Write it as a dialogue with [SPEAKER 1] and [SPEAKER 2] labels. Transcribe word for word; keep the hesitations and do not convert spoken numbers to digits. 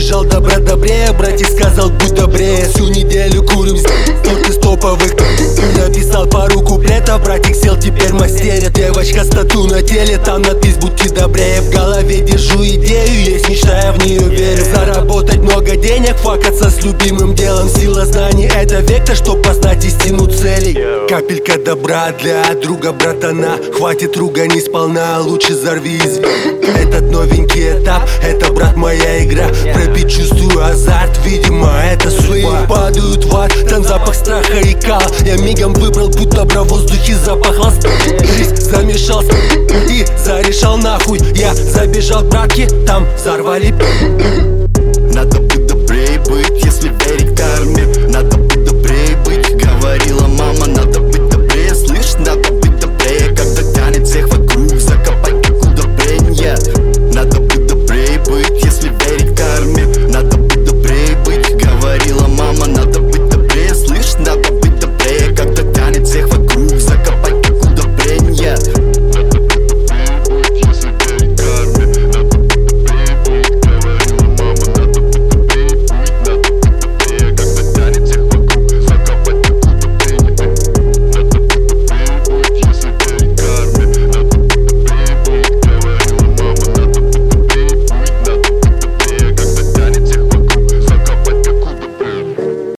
[SPEAKER 1] Забежал добра добрее, братик сказал будь добрее. Всю неделю курим тут из топовых. Написал пару куплетов, братик сел, теперь мастерит. Девочка с тату на теле, там надпись будьте добрее. В голове держу идею, есть мечта, я в нее верю. Заработать много денег, факаться с любимым делом. Сила знаний — это вектор, чтоб познать истину целей. Капелька добра для друга, братана. Хватит ругани сполна, лучше взорви из... Этот новенький этап, это, брат, моя игра. Пробить чувствую азарт, видимо, это судьба. Падают в ад, там запах страха и кала. Я мигом выбрал путь добра, в воздухе запахло. Риск замешался и зарешал нахуй. Я забежал к братке, там взорвали.